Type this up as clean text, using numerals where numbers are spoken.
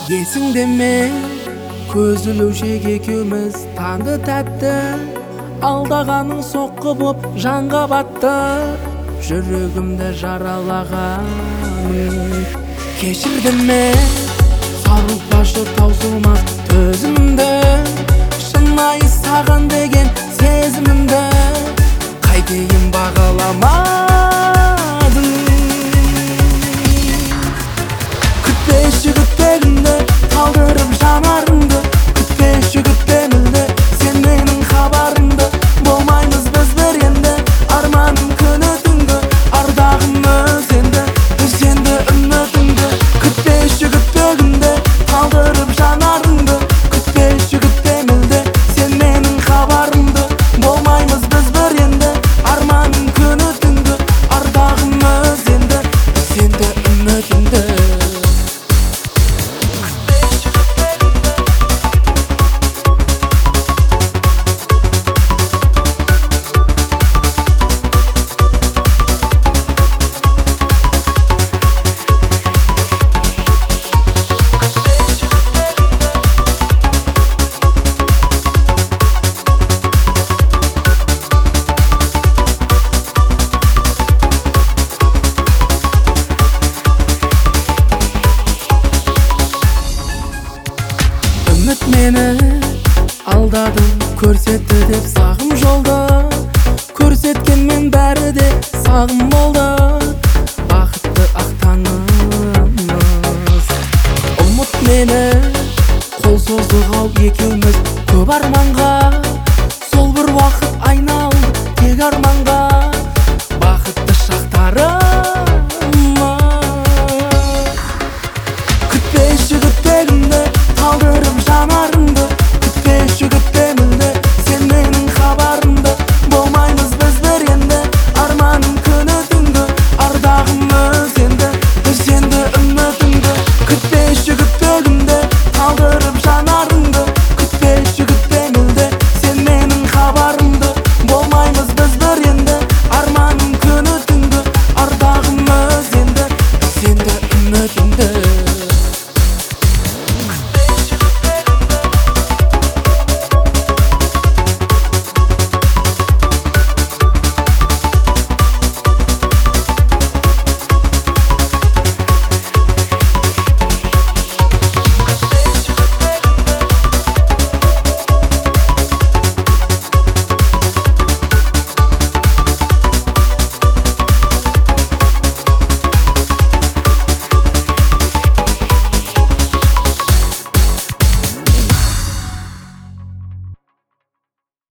Есіңде ме, көзілушек екеуміз танды тәтті, алдағаның соққы боп жанға батты, жүрегімді жаралағаның. Кешірді ме, сарылтпашы таусылмас төзімімді, шынайы саған деген сезімімді қайтейін бағаламадың. Күтпеші күтпегімді, қалдырып жанарымды, күтпеші күтпемілді, сен менің хабарымды. Болмаймыз біз бір енді, арманым күні түнгі, ардағымыз енді, үзенді үмітіңді. Күтпеші күтпегімді, қалдырып жанарымды, күтпеші күтпемілді, сен менің хабарымды. Болмаймыз біз бір енді, арманым күні түнгі, ардағымыз енді, үзенді үмітіңді. Үміт мені алдады, көрсетті деп сағым жолды, көрсеткенмен бәрі де сағым болды. Бақытты ақ таңымыз, ұмыт мені, қол создық ау екеуміз көп арманға, сол бір уақыт айналды тек арманға. Бақытты шақтарымыз, күтпеші күтпегімді, қалдырып жанарымды, күтпеші күтпемілді, сен менің хабарымды. Болмаймыз біз бір енді, арманым күні түнгі, ардағымыз енді, үзенді үмітіңді. Күтпеші күтпегімді, қалдырып жанарымды, күтпеші күтпемілді, сен менің хабарымды. Болмаймыз біз бір енді, арманым күні түнгі, ардағымыз енді, үзенді үмітіңді.